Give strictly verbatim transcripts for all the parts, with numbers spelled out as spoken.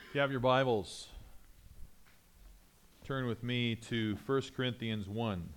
If you have your Bibles, turn with me to First Corinthians one.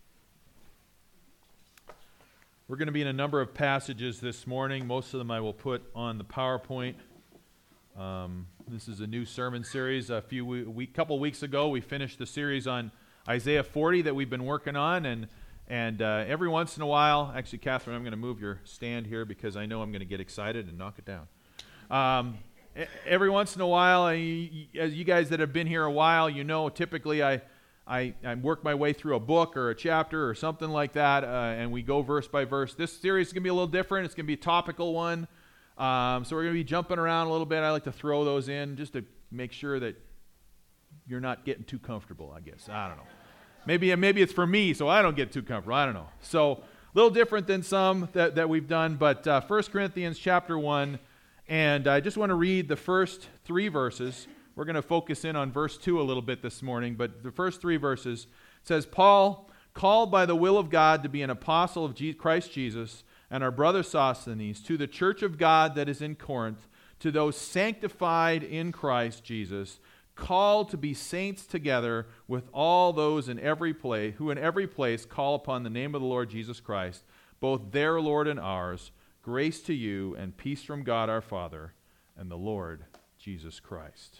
We're going to be in a number of passages this morning. Most of them I will put on the PowerPoint. Um, this is a new sermon series. A few week, couple weeks ago, we finished the series on Isaiah forty that we've been working on, and and uh, every once in a while, actually, Catherine, I'm going to move your stand here because I know I'm going to get excited and knock it down. Um, every once in a while, I, as you guys that have been here a while, you know, typically I, I, I work my way through a book or a chapter or something like that, uh, and we go verse by verse. This series is going to be a little different. It's going to be a topical one, um, so we're going to be jumping around a little bit. I like to throw those in just to make sure that you're not getting too comfortable, I guess. I don't know. Maybe maybe it's for me, so I don't get too comfortable. I don't know. So a little different than some that, that we've done, but uh, First Corinthians chapter one, and I just want to read the first three verses. We're going to focus in on verse two a little bit this morning, but the first three verses says, Paul, called by the will of God to be an apostle of Christ Jesus, and our brother Sosthenes, to the church of God that is in Corinth, to those sanctified in Christ Jesus, called to be saints together with all those in every place, who in every place call upon the name of the Lord Jesus Christ, both their Lord and ours, grace to you and peace from God our Father and the Lord Jesus Christ.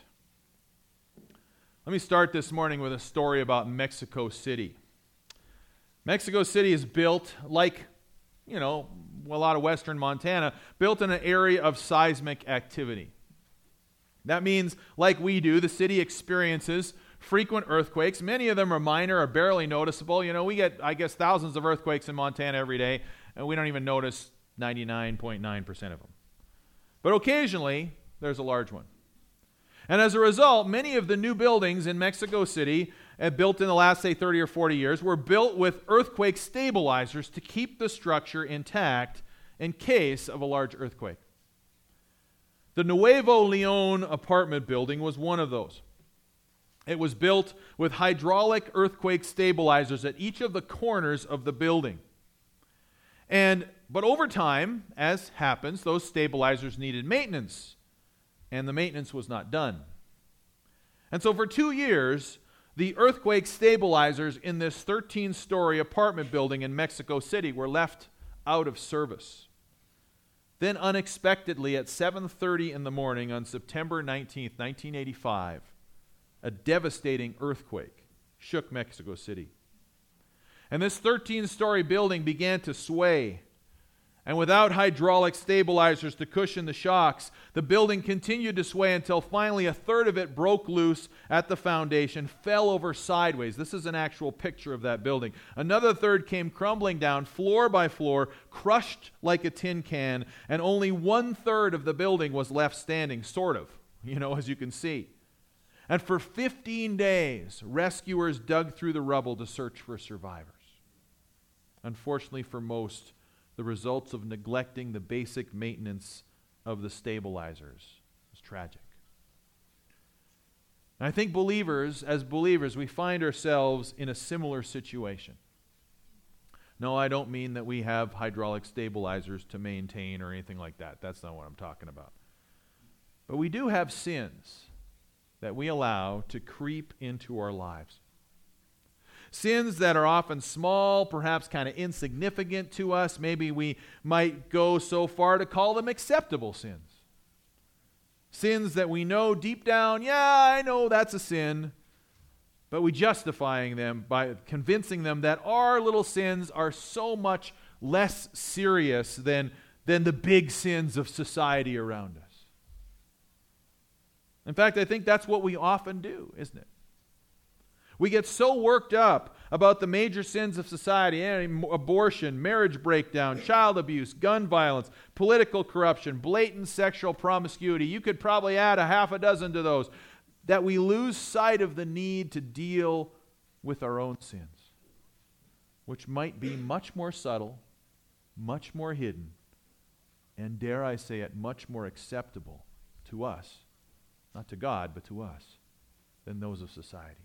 Let me start this morning with a story about Mexico City. Mexico City is built like, you know, a lot of western Montana, built in an area of seismic activity. That means, like we do, the city experiences frequent earthquakes. Many of them are minor or barely noticeable. You know, we get, I guess, thousands of earthquakes in Montana every day, and we don't even notice ninety-nine point nine percent of them. But occasionally, there's a large one. And as a result, many of the new buildings in Mexico City, uh, built in the last, say, thirty or forty years, were built with earthquake stabilizers to keep the structure intact in case of a large earthquake. The Nuevo Leon apartment building was one of those. It was built with hydraulic earthquake stabilizers at each of the corners of the building. And but over time, as happens, those stabilizers needed maintenance, and the maintenance was not done. And so for two years, the earthquake stabilizers in this thirteen-story apartment building in Mexico City were left out of service. Then unexpectedly at seven thirty in the morning on September nineteenth, nineteen eighty-five, a devastating earthquake shook Mexico City. And this thirteen-story building began to sway. And without hydraulic stabilizers to cushion the shocks, the building continued to sway until finally a third of it broke loose at the foundation, fell over sideways. This is an actual picture of that building. Another third came crumbling down floor by floor, crushed like a tin can, and only one third of the building was left standing, sort of, you know, as you can see. And for fifteen days, rescuers dug through the rubble to search for survivors. Unfortunately for most, the results of neglecting the basic maintenance of the stabilizers was tragic. And I think believers, as believers, we find ourselves in a similar situation. No, I don't mean that we have hydraulic stabilizers to maintain or anything like that. That's not what I'm talking about. But we do have sins that we allow to creep into our lives. Sins that are often small, perhaps kind of insignificant to us. Maybe we might go so far to call them acceptable sins. Sins that we know deep down, yeah, I know that's a sin, but we justifying them by convincing them that our little sins are so much less serious than, than the big sins of society around us. In fact, I think that's what we often do, isn't it? We get so worked up about the major sins of society, abortion, marriage breakdown, child abuse, gun violence, political corruption, blatant sexual promiscuity. You could probably add a half a dozen to those, that we lose sight of the need to deal with our own sins, which might be much more subtle, much more hidden, and dare I say it, much more acceptable to us, not to God, but to us, than those of society.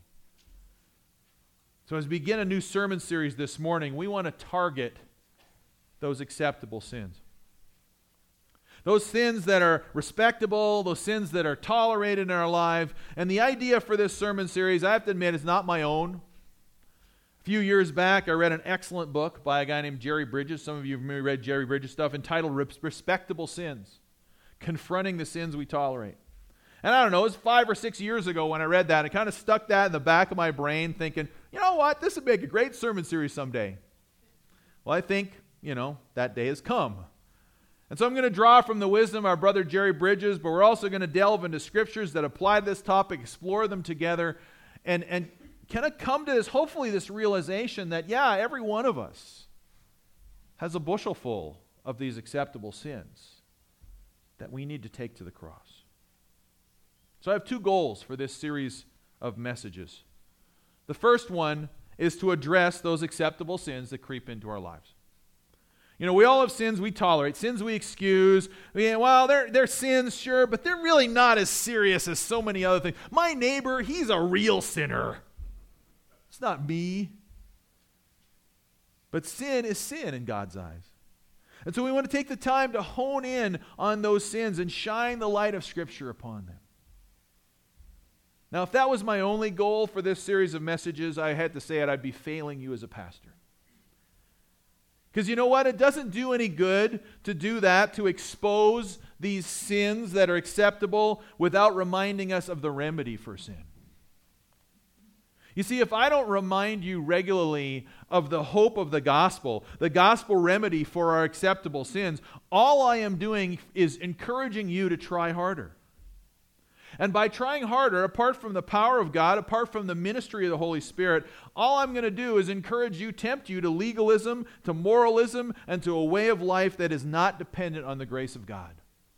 So as we begin a new sermon series this morning, we want to target those acceptable sins. Those sins that are respectable, those sins that are tolerated in our life. And the idea for this sermon series, I have to admit, is not my own. A few years back, I read an excellent book by a guy named Jerry Bridges. Some of you have maybe read Jerry Bridges stuff, entitled Respectable Sins, Confronting the Sins We Tolerate. And I don't know, it was five or six years ago when I read that. I kind of stuck that in the back of my brain thinking, you know what, this would make a great sermon series someday. Well, I think, you know, that day has come. And so I'm going to draw from the wisdom of our brother Jerry Bridges, but we're also going to delve into scriptures that apply to this topic, explore them together, and, and kind of come to this, hopefully this realization that, yeah, every one of us has a bushel full of these acceptable sins that we need to take to the cross. So I have two goals for this series of messages. The first one is to address those acceptable sins that creep into our lives. You know, we all have sins we tolerate, sins we excuse. We, well, they're, they're sins, sure, but they're really not as serious as so many other things. My neighbor, he's a real sinner. It's not me. But sin is sin in God's eyes. And so we want to take the time to hone in on those sins and shine the light of Scripture upon them. Now, if that was my only goal for this series of messages, I had to say it, I'd be failing you as a pastor. Because you know what? It doesn't do any good to do that, to expose these sins that are acceptable without reminding us of the remedy for sin. You see, if I don't remind you regularly of the hope of the gospel, the gospel remedy for our acceptable sins, all I am doing is encouraging you to try harder. And by trying harder, apart from the power of God, apart from the ministry of the Holy Spirit, all I'm going to do is encourage you, tempt you to legalism, to moralism, and to a way of life that is not dependent on the grace of God.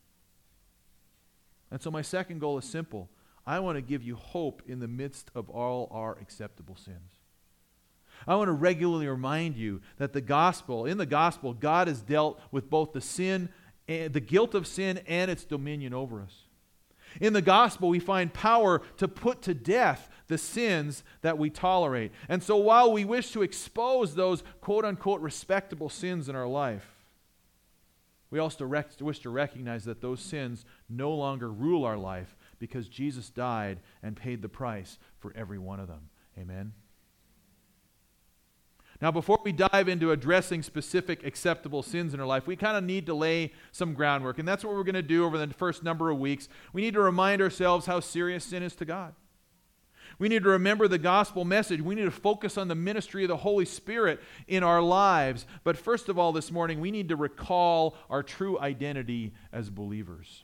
And so my second goal is simple. I want to give you hope in the midst of all our acceptable sins. I want to regularly remind you that the gospel, in the gospel, God has dealt with both the sin, and the guilt of sin and its dominion over us. In the gospel, we find power to put to death the sins that we tolerate. And so while we wish to expose those quote-unquote respectable sins in our life, we also rec- wish to recognize that those sins no longer rule our life because Jesus died and paid the price for every one of them. Amen? Now, before we dive into addressing specific acceptable sins in our life, we kind of need to lay some groundwork. And that's what we're going to do over the first number of weeks. We need to remind ourselves how serious sin is to God. We need to remember the gospel message. We need to focus on the ministry of the Holy Spirit in our lives. But first of all, this morning, we need to recall our true identity as believers.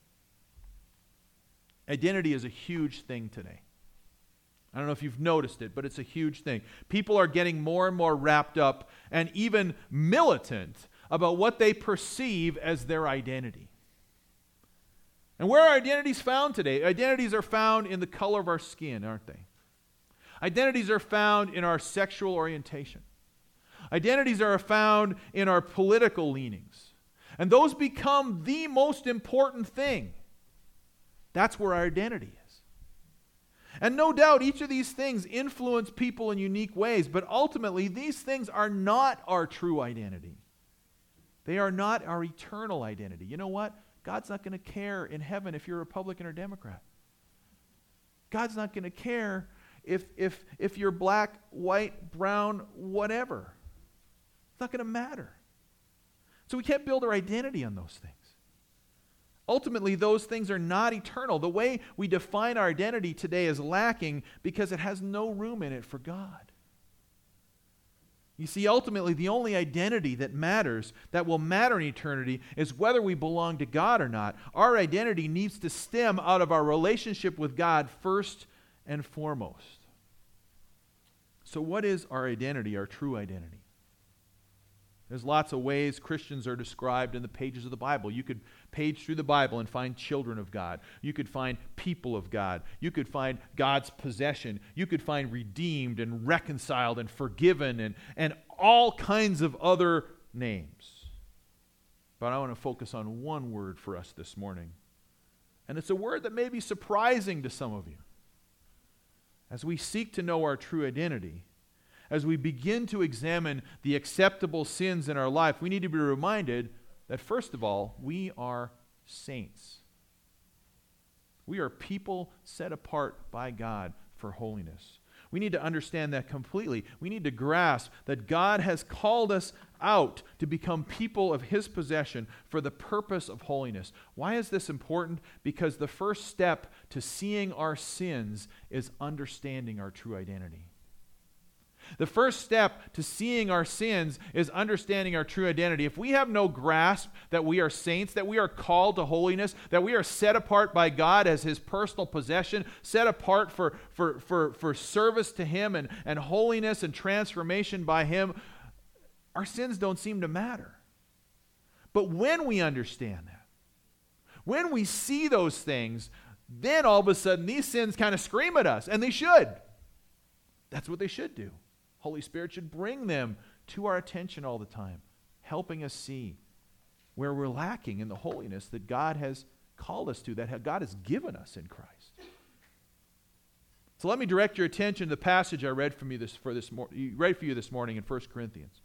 Identity is a huge thing today. I don't know if you've noticed it, but it's a huge thing. People are getting more and more wrapped up and even militant about what they perceive as their identity. And where are identities found today? Identities are found in the color of our skin, aren't they? Identities are found in our sexual orientation. Identities are found in our political leanings. And those become the most important thing. That's where our identity is. And no doubt each of these things influence people in unique ways, but ultimately these things are not our true identity. They are not our eternal identity. You know what? God's not going to care in heaven if you're a Republican or Democrat. God's not going to care if, if, if you're black, white, brown, whatever. It's not going to matter. So we can't build our identity on those things. Ultimately, those things are not eternal. The way we define our identity today is lacking because it has no room in it for God. You see, ultimately, the only identity that matters, that will matter in eternity, is whether we belong to God or not. Our identity needs to stem out of our relationship with God first and foremost. So what is our identity, our true identity? There's lots of ways Christians are described in the pages of the Bible. You could page through the Bible and find children of God. You could find people of God. You could find God's possession. You could find redeemed and reconciled and forgiven and, and all kinds of other names. But I want to focus on one word for us this morning. And it's a word that may be surprising to some of you. As we seek to know our true identity, as we begin to examine the acceptable sins in our life, we need to be reminded that first of all, we are saints. We are people set apart by God for holiness. We need to understand that completely. We need to grasp that God has called us out to become people of His possession for the purpose of holiness. Why is this important? Because the first step to seeing our sins is understanding our true identity. The first step to seeing our sins is understanding our true identity. If we have no grasp that we are saints, that we are called to holiness, that we are set apart by God as His personal possession, set apart for, for, for, for service to Him and, and holiness and transformation by Him, our sins don't seem to matter. But when we understand that, when we see those things, then all of a sudden these sins kind of scream at us, and they should. That's what they should do. Holy Spirit should bring them to our attention all the time, helping us see where we're lacking in the holiness that God has called us to, that God has given us in Christ. So let me direct your attention to the passage I read from you this for this mor- read for you this morning in First Corinthians.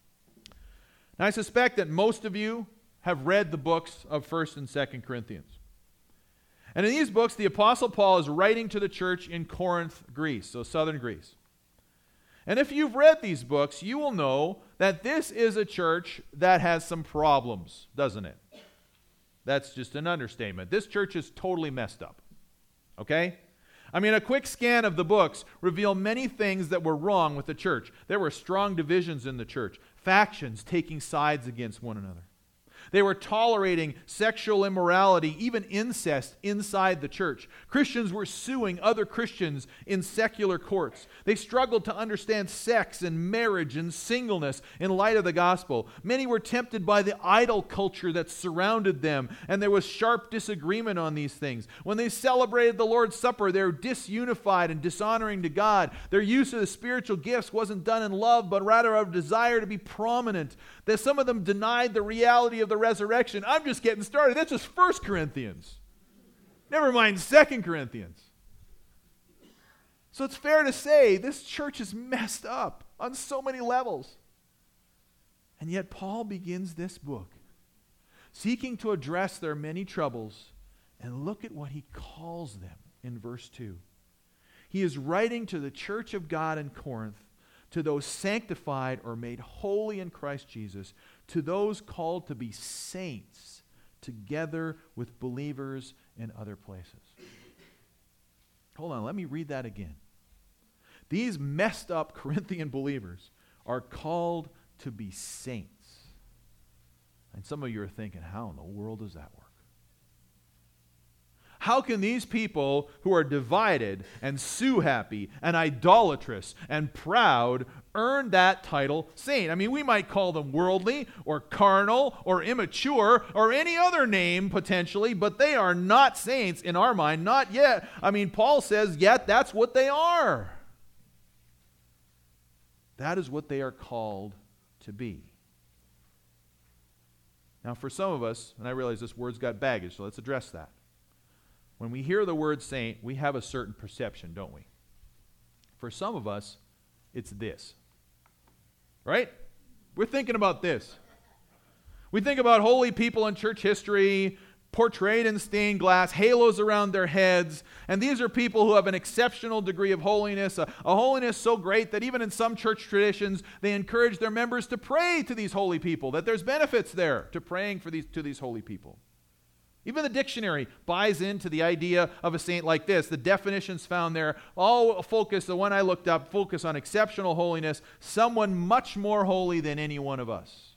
Now, I suspect that most of you have read the books of First and Second Corinthians. And in these books, the Apostle Paul is writing to the church in Corinth, Greece, so southern Greece. And if you've read these books, you will know that this is a church that has some problems, doesn't it? That's just an understatement. This church is totally messed up. Okay? I mean, a quick scan of the books reveal many things that were wrong with the church. There were strong divisions in the church, factions taking sides against one another. They were tolerating sexual immorality, even incest, inside the church. Christians were suing other Christians in secular courts. They struggled to understand sex and marriage and singleness in light of the gospel. Many were tempted by the idol culture that surrounded them, and there was sharp disagreement on these things. When they celebrated the Lord's Supper, they were disunified and dishonoring to God. Their use of the spiritual gifts wasn't done in love, but rather out of desire to be prominent. That some of them denied the reality of the resurrection. I'm just getting started. That's just First Corinthians. Never mind Second Corinthians. So it's fair to say this church is messed up on so many levels. And yet Paul begins this book seeking to address their many troubles, and look at what he calls them in verse two. He is writing to the church of God in Corinth, to those sanctified or made holy in Christ Jesus, to those called to be saints, together with believers in other places. Hold on, let me read that again. These messed up Corinthian believers are called to be saints. And some of you are thinking, how in the world does that work? How can these people who are divided and sue-happy and idolatrous and proud earn that title saint? I mean, we might call them worldly or carnal or immature or any other name potentially, but they are not saints in our mind, not yet. I mean, Paul says, yet that's what they are. That is what they are called to be. Now, for some of us, and I realize this word's got baggage, so let's address that. When we hear the word saint, we have a certain perception, don't we? For some of us, it's this. Right? We're thinking about this. We think about holy people in church history, portrayed in stained glass, halos around their heads, and these are people who have an exceptional degree of holiness, a, a holiness so great that even in some church traditions, they encourage their members to pray to these holy people, that there's benefits there to praying for these to these holy people. Even the dictionary buys into the idea of a saint like this. The definitions found there all focus, the one I looked up, focus on exceptional holiness, someone much more holy than any one of us.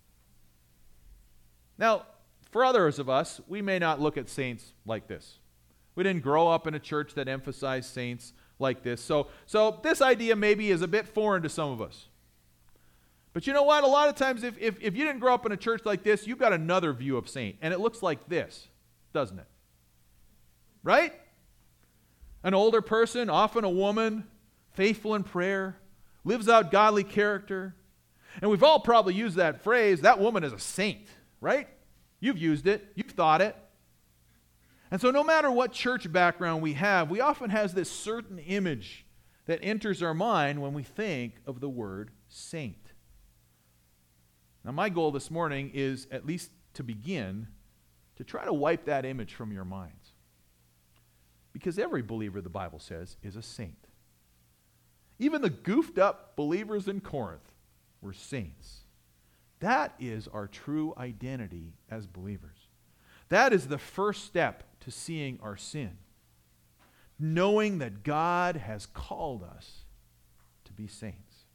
Now, for others of us, we may not look at saints like this. We didn't grow up in a church that emphasized saints like this. So, so this idea maybe is a bit foreign to some of us. But you know what? A lot of times, if, if, if you didn't grow up in a church like this, you've got another view of saint. And it looks like this, doesn't it? Right? An older person, often a woman, faithful in prayer, lives out godly character. And we've all probably used that phrase, that woman is a saint, right? You've used it. You've thought it. And so no matter what church background we have, we often have this certain image that enters our mind when we think of the word saint. Now, my goal this morning is at least to begin to try to wipe that image from your minds. Because every believer, the Bible says, is a saint. Even the goofed up believers in Corinth were saints. That is our true identity as believers. That is the first step to seeing our sin. Knowing that God has called us to be saints.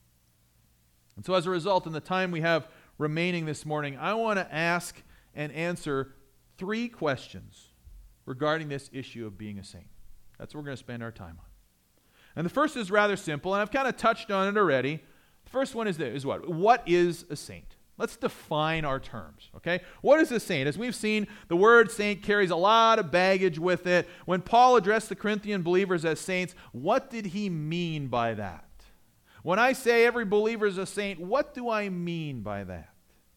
And so as a result, in the time we have remaining this morning, I want to ask and answer three questions regarding this issue of being a saint. That's what we're going to spend our time on. And the first is rather simple, and I've kind of touched on it already. The first one is, this, is what? What is a saint? Let's define our terms, okay? What is a saint? As we've seen, the word saint carries a lot of baggage with it. When Paul addressed the Corinthian believers as saints, what did he mean by that? When I say every believer is a saint, what do I mean by that?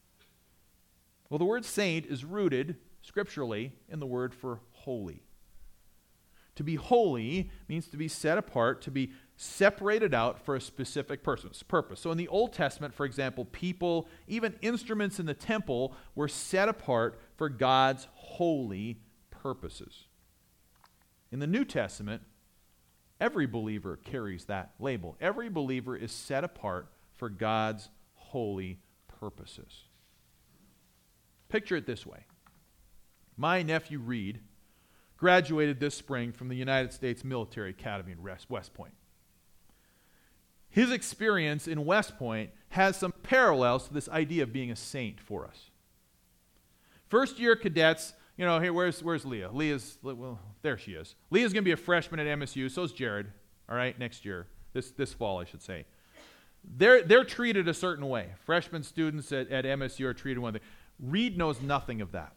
Well, the word saint is rooted scripturally in the word for holy. To be holy means to be set apart, to be separated out for a specific purpose. So in the Old Testament, for example, people, even instruments in the temple, were set apart for God's holy purposes. In the New Testament, every believer carries that label. Every believer is set apart for God's holy purposes. Picture it this way. My nephew Reed graduated this spring from the United States Military Academy in West Point. His experience in West Point has some parallels to this idea of being a saint for us. First year cadets, you know, here, where's where's Leah? Leah's, well, there she is. Leah's going to be a freshman at M S U, so is Jared, all right, next year, this this fall, I should say. They're, they're treated a certain way. Freshman students at, at M S U are treated one thing. Reed knows nothing of that.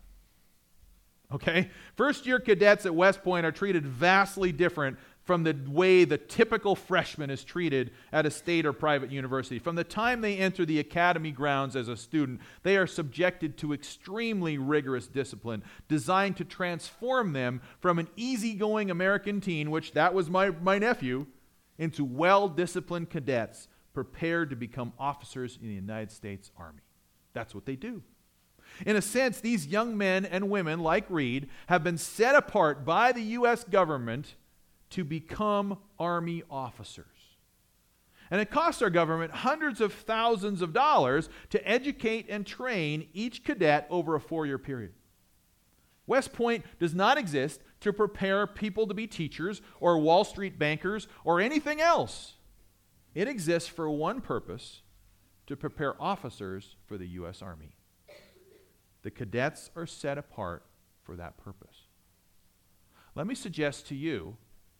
Okay? First year cadets at West Point are treated vastly different from the way the typical freshman is treated at a state or private university. From the time they enter the academy grounds as a student, they are subjected to extremely rigorous discipline designed to transform them from an easygoing American teen, which that was my, my nephew, into well-disciplined cadets prepared to become officers in the United States Army. That's what they do. In a sense, these young men and women, like Reed, have been set apart by the U S government to become Army officers. And it costs our government hundreds of thousands of dollars to educate and train each cadet over a four-year period. West Point does not exist to prepare people to be teachers or Wall Street bankers or anything else. It exists for one purpose, to prepare officers for the U S Army. The cadets are set apart for that purpose. Let me suggest to you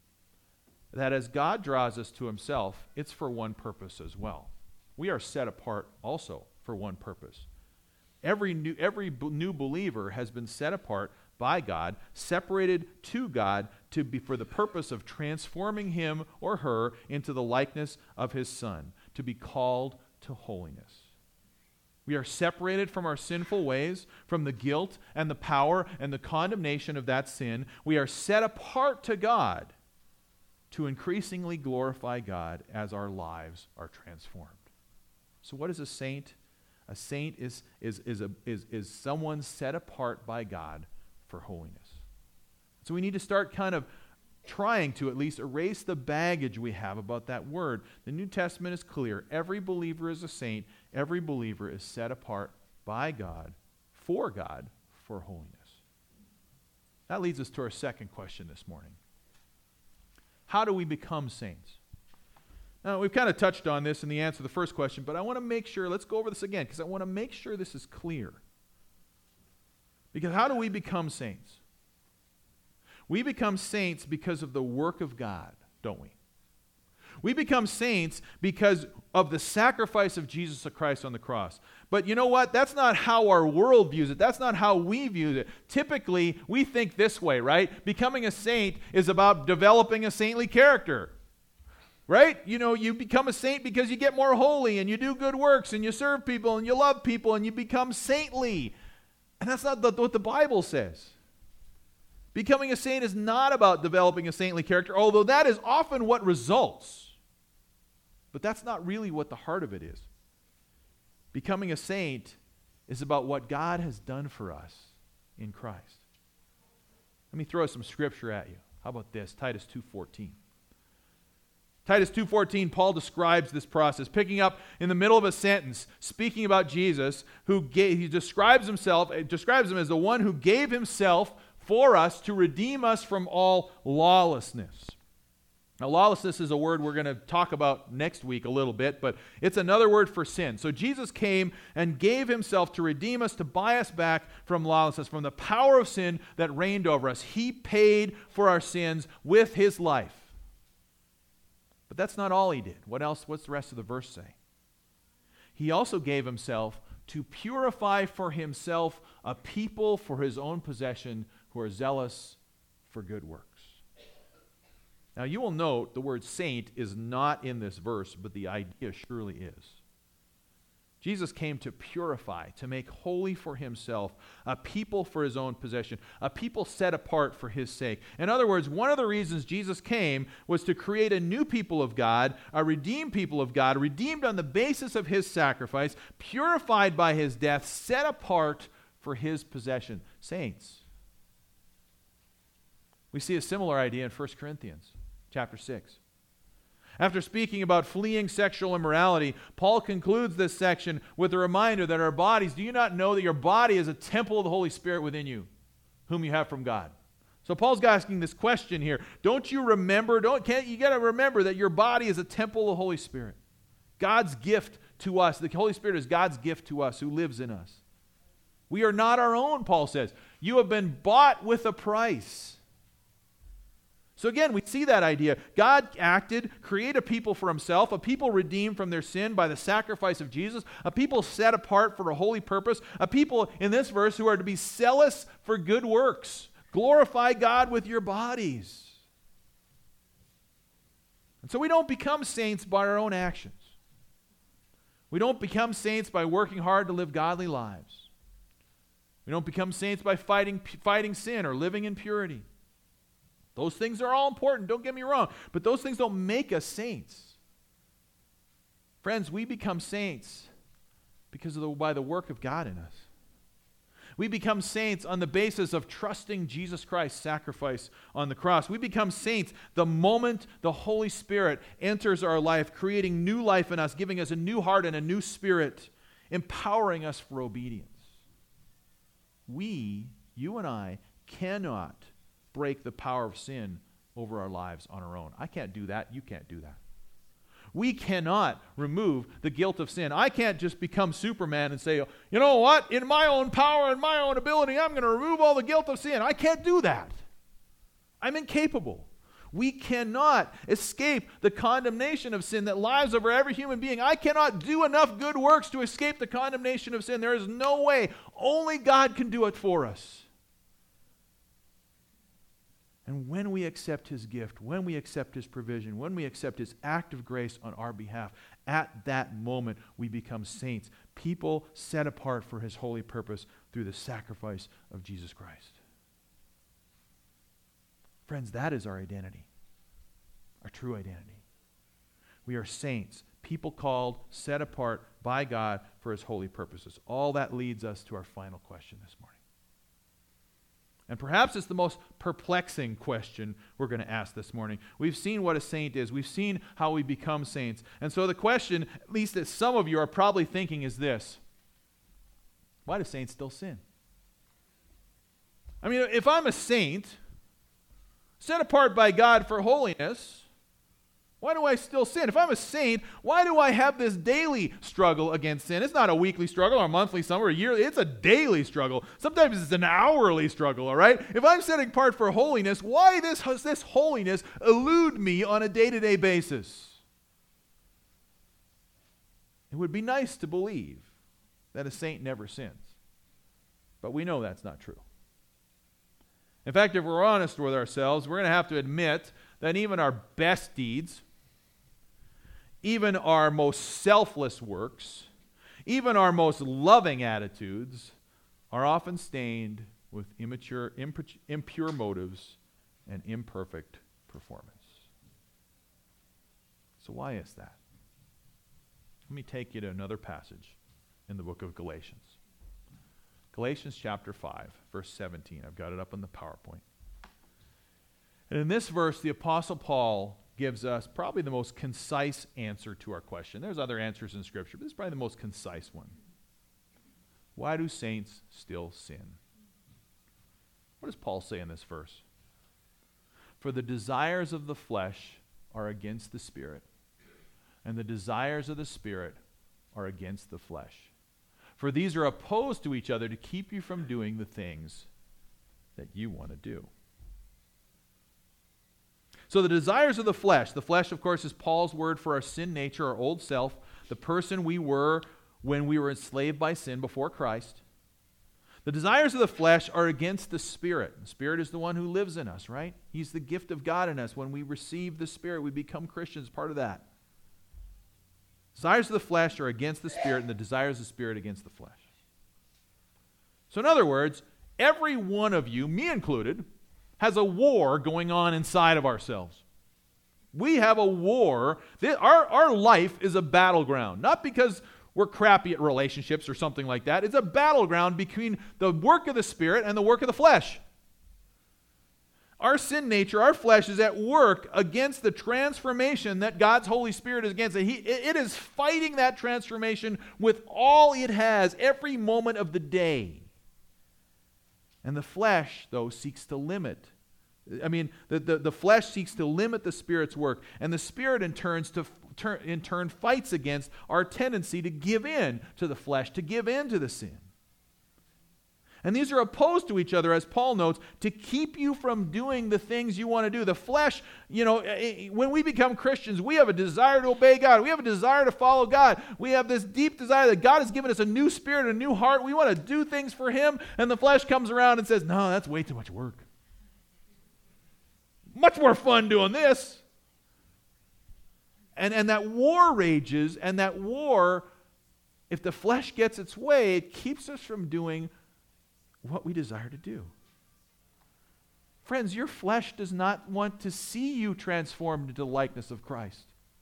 that as God draws us to himself, it's for one purpose as well. We are set apart also for one purpose. Every new, every b- new believer has been set apart by God, separated to God to be for the purpose of transforming him or her into the likeness of his Son, to be called to holiness. We are separated from our sinful ways, from the guilt and the power and the condemnation of that sin. We are set apart to God to increasingly glorify God as our lives are transformed. So what is a saint? A saint is, is, is, a, is, is someone set apart by God for holiness. So we need to start kind of trying to at least erase the baggage we have about that word. The New Testament is clear. Every believer is a saint. Every believer is set apart by God, for God, for holiness. That leads us to our second question this morning. How do we become saints? Now, we've kind of touched on this in the answer to the first question, but I want to make sure, let's go over this again, because I want to make sure this is clear. Because how do we become saints? We become saints because of the work of God, don't we? We become saints because of the sacrifice of Jesus Christ on the cross. But you know what? That's not how our world views it. That's not how we view it. Typically, we think this way, right? Becoming a saint is about developing a saintly character. Right? You know, you become a saint because you get more holy and you do good works and you serve people and you love people and you become saintly. And that's not the, what the Bible says. Becoming a saint is not about developing a saintly character, although that is often what results. But that's not really what the heart of it is. Becoming a saint is about what God has done for us in Christ. Let me throw some scripture at you. How about this? Titus two fourteen. Titus two fourteen, Paul describes this process, picking up in the middle of a sentence, speaking about Jesus, who gave, he describes himself, describes him as the one who gave himself for us to redeem us from all lawlessness. Now, lawlessness is a word we're going to talk about next week a little bit, but it's another word for sin. So Jesus came and gave himself to redeem us, to buy us back from lawlessness, from the power of sin that reigned over us. He paid for our sins with his life. But that's not all he did. What else? What's the rest of the verse say? He also gave himself to purify for himself a people for his own possession who are zealous for good works. Now you will note the word saint is not in this verse, but the idea surely is. Jesus came to purify, to make holy for himself a people for his own possession, a people set apart for his sake. In other words, one of the reasons Jesus came was to create a new people of God, a redeemed people of God, redeemed on the basis of his sacrifice, purified by his death, set apart for his possession. Saints. We see a similar idea in First Corinthians chapter six. After speaking about fleeing sexual immorality, Paul concludes this section with a reminder that our bodies, do you not know that your body is a temple of the Holy Spirit within you, whom you have from God? So Paul's asking this question here. Don't you remember, don't, can't, you got to remember that your body is a temple of the Holy Spirit. God's gift to us. The Holy Spirit is God's gift to us who lives in us. We are not our own, Paul says. You have been bought with a price. So again, we see that idea. God acted, create a people for himself, a people redeemed from their sin by the sacrifice of Jesus, a people set apart for a holy purpose, a people in this verse who are to be zealous for good works. Glorify God with your bodies. And so we don't become saints by our own actions. We don't become saints by working hard to live godly lives. We don't become saints by fighting, fighting sin or living in purity. Those things are all important, don't get me wrong, but those things don't make us saints. Friends, we become saints because of the, by the work of God in us. We become saints on the basis of trusting Jesus Christ's sacrifice on the cross. We become saints the moment the Holy Spirit enters our life, creating new life in us, giving us a new heart and a new spirit, empowering us for obedience. We, you and I, cannot break the power of sin over our lives on our own. I can't do that. You can't do that. We cannot remove the guilt of sin. I can't just become Superman and say, you know what? In my own power and my own ability, I'm going to remove all the guilt of sin. I can't do that. I'm incapable. We cannot escape the condemnation of sin that lies over every human being. I cannot do enough good works to escape the condemnation of sin. There is no way. Only God can do it for us. And when we accept his gift, when we accept his provision, when we accept his act of grace on our behalf, at that moment we become saints, people set apart for his holy purpose through the sacrifice of Jesus Christ. Friends, that is our identity, our true identity. We are saints, people called, set apart by God for his holy purposes. All that leads us to our final question this morning. And perhaps it's the most perplexing question we're going to ask this morning. We've seen what a saint is. We've seen how we become saints. And so the question, at least that some of you are probably thinking, is this: why do saints still sin? I mean, if I'm a saint, set apart by God for holiness, why do I still sin? If I'm a saint, why do I have this daily struggle against sin? It's not a weekly struggle or a monthly, somewhere, a yearly. It's a daily struggle. Sometimes it's an hourly struggle, all right? If I'm setting apart for holiness, why does this, this holiness elude me on a day-to-day basis? It would be nice to believe that a saint never sins. But we know that's not true. In fact, if we're honest with ourselves, we're going to have to admit that even our best deeds, even our most selfless works, even our most loving attitudes are often stained with immature, impu- impure motives and imperfect performance. So why is that? Let me take you to another passage in the book of Galatians. Galatians chapter five, verse seventeen. I've got it up on the PowerPoint. And in this verse, the Apostle Paul gives us probably the most concise answer to our question. There's other answers in Scripture, but this is probably the most concise one. Why do saints still sin? What does Paul say in this verse? For the desires of the flesh are against the Spirit, and the desires of the Spirit are against the flesh. For these are opposed to each other to keep you from doing the things that you want to do. So the desires of the flesh, the flesh, of course, is Paul's word for our sin nature, our old self, the person we were when we were enslaved by sin before Christ. The desires of the flesh are against the Spirit. The Spirit is the one who lives in us, right? He's the gift of God in us. When we receive the Spirit, we become Christians, part of that. Desires of the flesh are against the Spirit, and the desires of the Spirit against the flesh. So in other words, every one of you, me included, has a war going on inside of ourselves. We have a war. Our, our life is a battleground. Not because we're crappy at relationships or something like that. It's a battleground between the work of the Spirit and the work of the flesh. Our sin nature, our flesh, is at work against the transformation that God's Holy Spirit is against. He, it is fighting that transformation with all it has every moment of the day. And the flesh, though, seeks to limit. I mean, the, the, the flesh seeks to limit the Spirit's work. And the Spirit, in, turns to, turn, in turn, fights against our tendency to give in to the flesh, to give in to the sin. And these are opposed to each other, as Paul notes, to keep you from doing the things you want to do. The flesh, you know, when we become Christians, we have a desire to obey God. We have a desire to follow God. We have this deep desire that God has given us a new spirit, a new heart. We want to do things for Him. And the flesh comes around and says, no, that's way too much work. Much more fun doing this. And, and that war rages, and that war, if the flesh gets its way, it keeps us from doing what we desire to do. Friends, your flesh does not want to see you transformed into the likeness of Christ.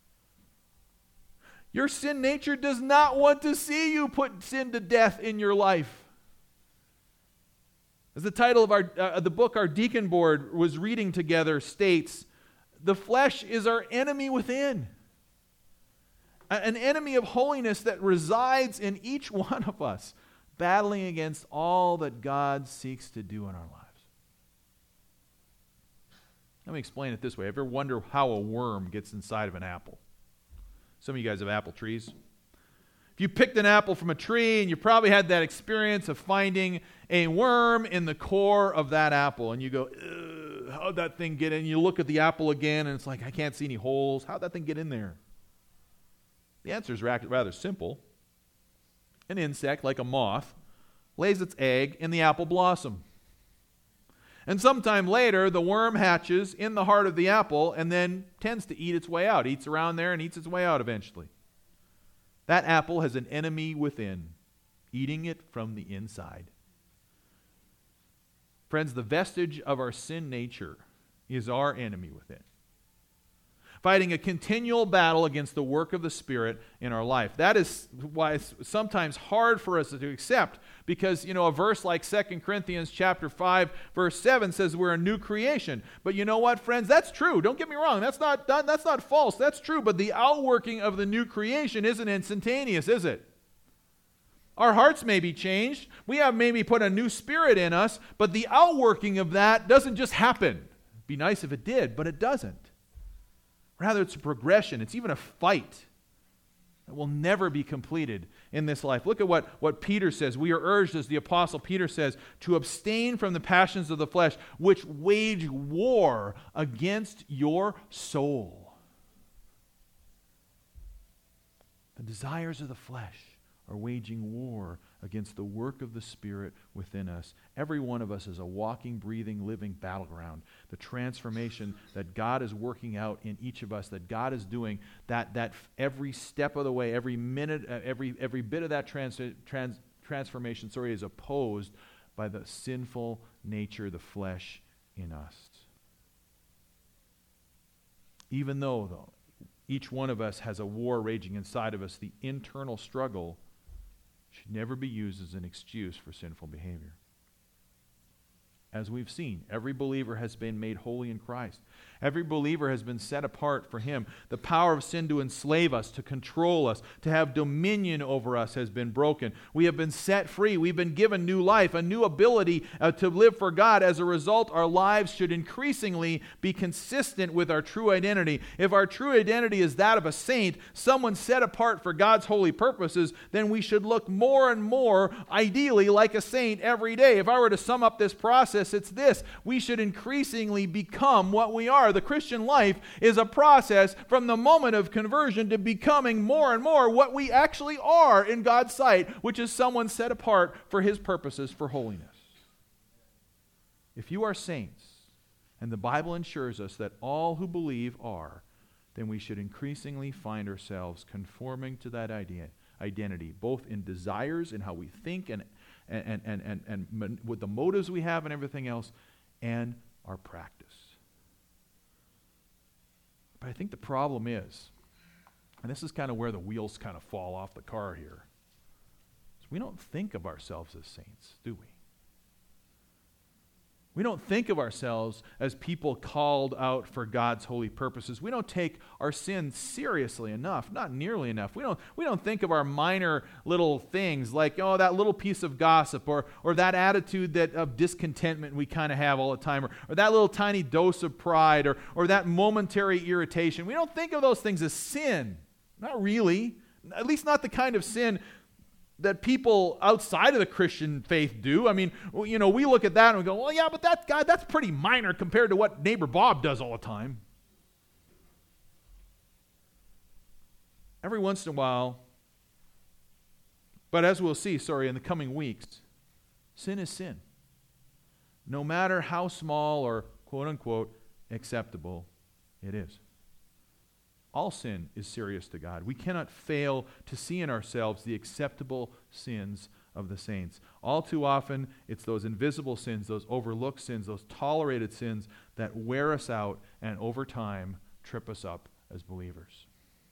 Your sin nature does not want to see you put sin to death in your life. As the title of our uh, the book our deacon board was reading together states, the flesh is our enemy within. An enemy of holiness that resides in each one of us, battling against all that God seeks to do in our lives. Let me explain it this way. Ever wonder how a worm gets inside of an apple? Some of you guys have apple trees. If you picked an apple from a tree, and you probably had that experience of finding a worm in the core of that apple, and you go, how'd that thing get in? You look at the apple again, and it's like, I can't see any holes. How'd that thing get in there? The answer is rather simple. An insect, like a moth, lays its egg in the apple blossom. And sometime later, the worm hatches in the heart of the apple and then tends to eat its way out, eats around there and eats its way out eventually. That apple has an enemy within, eating it from the inside. Friends, the vestige of our sin nature is our enemy within, fighting a continual battle against the work of the Spirit in our life. That is why it's sometimes hard for us to accept, because, you know, a verse like Second Corinthians chapter five, verse seven says we're a new creation. But you know what, friends? That's true. Don't get me wrong. That's not, that's not false. That's true. But the outworking of the new creation isn't instantaneous, is it? Our hearts may be changed. We have maybe put a new spirit in us, but the outworking of that doesn't just happen. It'd be nice if it did, but it doesn't. Rather, it's a progression. It's even a fight that will never be completed in this life. Look at what, what Peter says. We are urged, as the Apostle Peter says, to abstain from the passions of the flesh, which wage war against your soul. The desires of the flesh are waging war against the work of the Spirit within us. Every one of us is a walking, breathing, living battleground. The transformation that God is working out in each of us, that God is doing, that that every step of the way, every minute, uh, every every bit of that trans, trans, transformation, sorry, is opposed by the sinful nature, the flesh in us. Even though, though, each one of us has a war raging inside of us, the internal struggle should never be used as an excuse for sinful behavior. As we've seen, every believer has been made holy in Christ. Every believer has been set apart for Him. The power of sin to enslave us, to control us, to have dominion over us has been broken. We have been set free. We've been given new life, a new ability uh, to live for God. As a result, our lives should increasingly be consistent with our true identity. If our true identity is that of a saint, someone set apart for God's holy purposes, then we should look more and more ideally like a saint every day. If I were to sum up this process, it's this: we should increasingly become what we are. The Christian life is a process from the moment of conversion to becoming more and more what we actually are in God's sight, which is someone set apart for His purposes for holiness. If you are saints, and the Bible ensures us that all who believe are, then we should increasingly find ourselves conforming to that idea, identity, both in desires, in how we think, and And, and, and, and, and with the motives we have and everything else, and our practice. But I think the problem is, and this is kind of where the wheels kind of fall off the car here, is we don't think of ourselves as saints, do we? We don't think of ourselves as people called out for God's holy purposes. We don't take our sin seriously enough, not nearly enough. We don't, we don't think of our minor little things like, oh, that little piece of gossip, or, or that attitude that of discontentment we kind of have all the time, or, or that little tiny dose of pride, or, or that momentary irritation. We don't think of those things as sin. Not really. At least not the kind of sin that people outside of the Christian faith do. I mean, you know, we look at that and we go, well, yeah, but that guy, that's pretty minor compared to what neighbor Bob does all the time. Every once in a while, but as we'll see, sorry, in the coming weeks, sin is sin. No matter how small or quote unquote acceptable it is. All sin is serious to God. We cannot fail to see in ourselves the acceptable sins of the saints. All too often, it's those invisible sins, those overlooked sins, those tolerated sins that wear us out and over time trip us up as believers.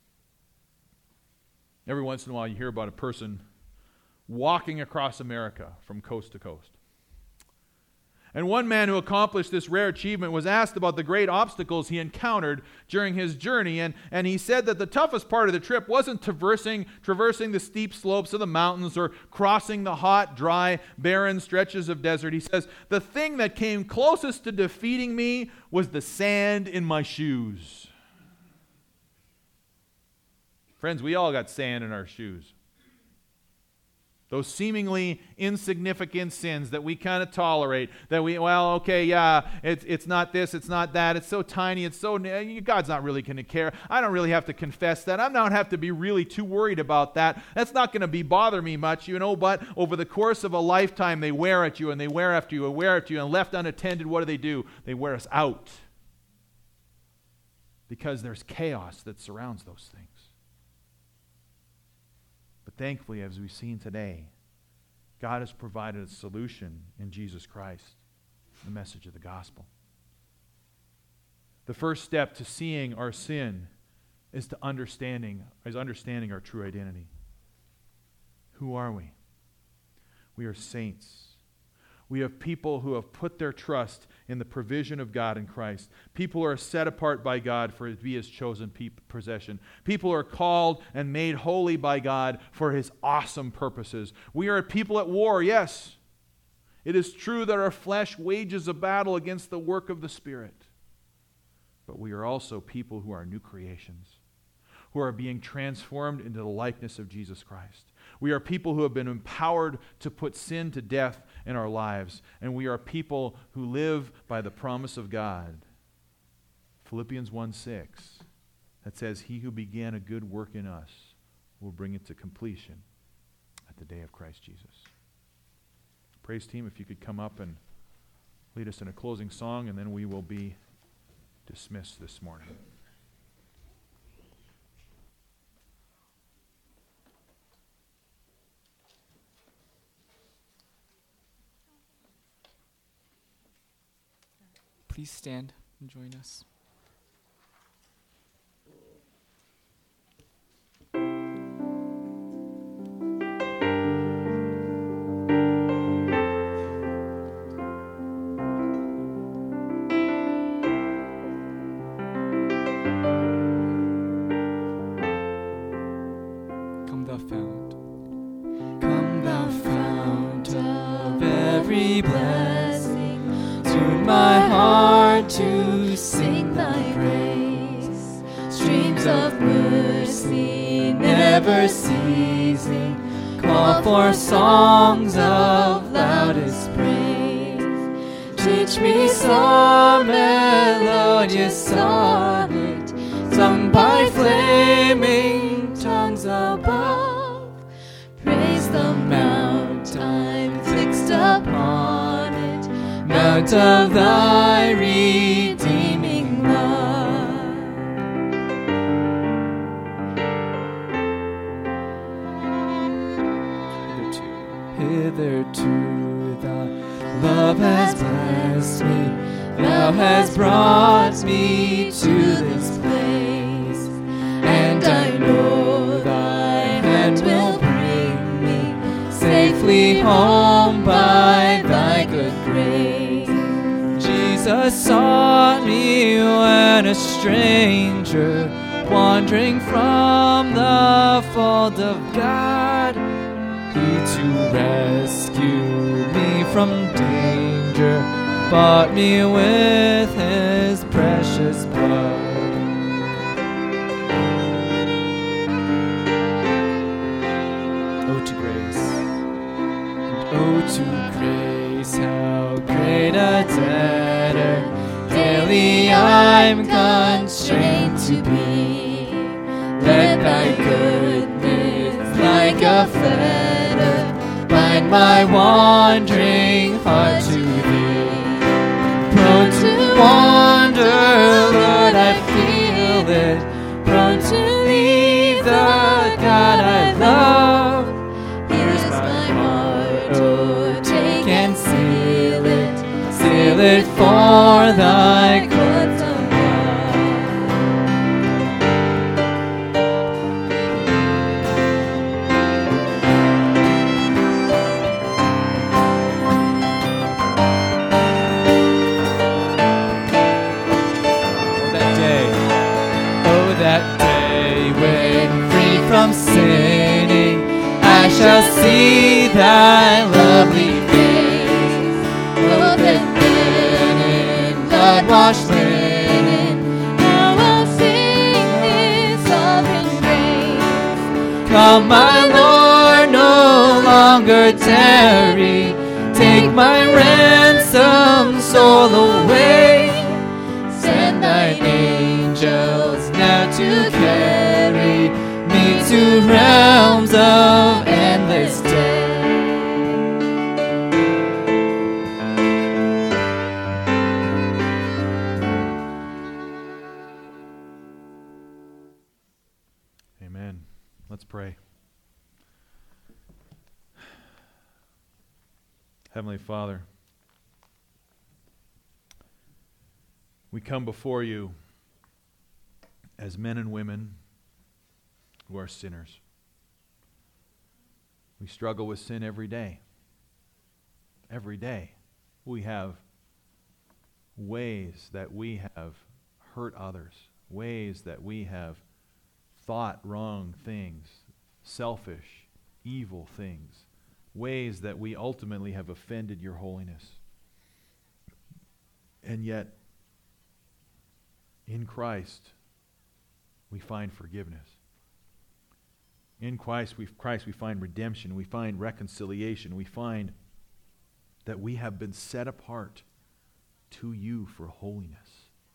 Every once in a while, you hear about a person walking across America from coast to coast. And one man who accomplished this rare achievement was asked about the great obstacles he encountered during his journey. And, and he said that the toughest part of the trip wasn't traversing, traversing the steep slopes of the mountains or crossing the hot, dry, barren stretches of desert. He says, the thing that came closest to defeating me was the sand in my shoes. Friends, we all got sand in our shoes. Those seemingly insignificant sins that we kind of tolerate, that we, well, okay, yeah, it's it's not this, it's not that, it's so tiny, it's so, God's not really going to care. I don't really have to confess that. I don't have to be really too worried about that. That's not going to be bother me much, you know, but over the course of a lifetime, they wear at you, and they wear after you, and wear at you, and left unattended, what do they do? They wear us out. Because there's chaos that surrounds those things. But thankfully, as we've seen today, God has provided a solution in Jesus Christ, the message of the gospel. The first step to seeing our sin is to understanding, is understanding our true identity. Who are we? We are saints. We have people who have put their trust in the provision of God in Christ. People are set apart by God for to be His chosen pe- possession. People are called and made holy by God for His awesome purposes. We are a people at war, yes. It is true that our flesh wages a battle against the work of the Spirit. But we are also people who are new creations, who are being transformed into the likeness of Jesus Christ. We are people who have been empowered to put sin to death in our lives. And we are people who live by the promise of God. Philippians one six, that says, He who began a good work in us will bring it to completion at the day of Christ Jesus. Praise team, if you could come up and lead us in a closing song, and then we will be dismissed this morning. Please stand and join us. Train my heart to sing thy praise. Streams of mercy never ceasing, call for songs of loudest praise. Teach me some melodious sonnet, sung by flaming tongues above. Praise the mount I'm fixed upon it, mount of thy redeeming love. Hitherto thy love has blessed me, thou hast brought me to this place, and I know thy hand will bring me safely home by thy good grace. Jesus sought me when a stranger, wandering from the fold of God. He to rescue me from danger bought me with his precious blood. Oh, to grace, and oh, to grace, how great a debtor daily I'm constrained to be. Let thy goodness like a fetter bind my wandering heart to thee. Prone to wander, Lord, I feel it, prone to leave the God I love. Here's my heart, oh, take and seal it, seal it for thy courts above. That day when free from sinning I shall see thy lovely face. Oh, that then in blood-washed linen now I'll sing this sovereign grace. Come, my Lord, no longer tarry, take my ransom soul away. Send thine angels now to carry me to realms of endless day. Amen. Let's pray. Heavenly Father, we come before you as men and women who are sinners. We struggle with sin every day. Every day we have ways that we have hurt others, ways that we have thought wrong things, selfish, evil things, ways that we ultimately have offended your holiness. And yet, in Christ, we find forgiveness. In Christ we, Christ, we find redemption. We find reconciliation. We find that we have been set apart to you for holiness.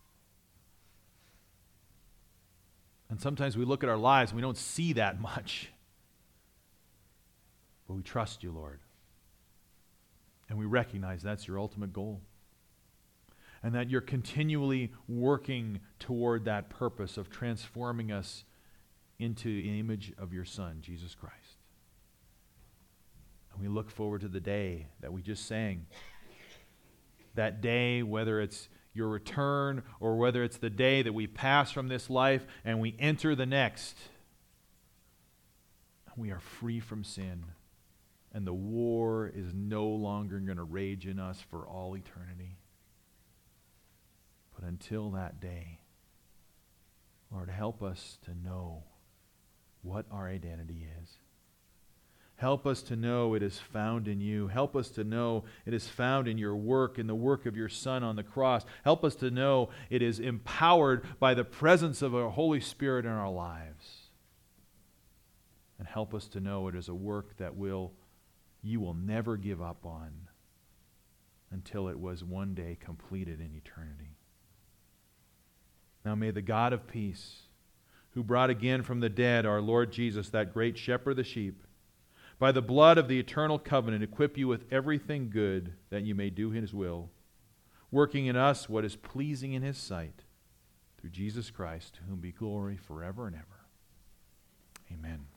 And sometimes we look at our lives and we don't see that much. But we trust you, Lord. And we recognize that's your ultimate goal. And that you're continually working toward that purpose of transforming us into the image of your Son, Jesus Christ. And we look forward to the day that we just sang. That day, whether it's your return or whether it's the day that we pass from this life and we enter the next. We are free from sin. And the war is no longer going to rage in us for all eternity. But until that day, Lord, help us to know what our identity is. Help us to know it is found in you. Help us to know it is found in your work, in the work of your Son on the cross. Help us to know it is empowered by the presence of our Holy Spirit in our lives. And help us to know it is a work that will you will never give up on until it was one day completed in eternity. Now may the God of peace, who brought again from the dead our Lord Jesus, that great shepherd of the sheep, by the blood of the eternal covenant, equip you with everything good that you may do His will, working in us what is pleasing in His sight, through Jesus Christ, to whom be glory forever and ever. Amen.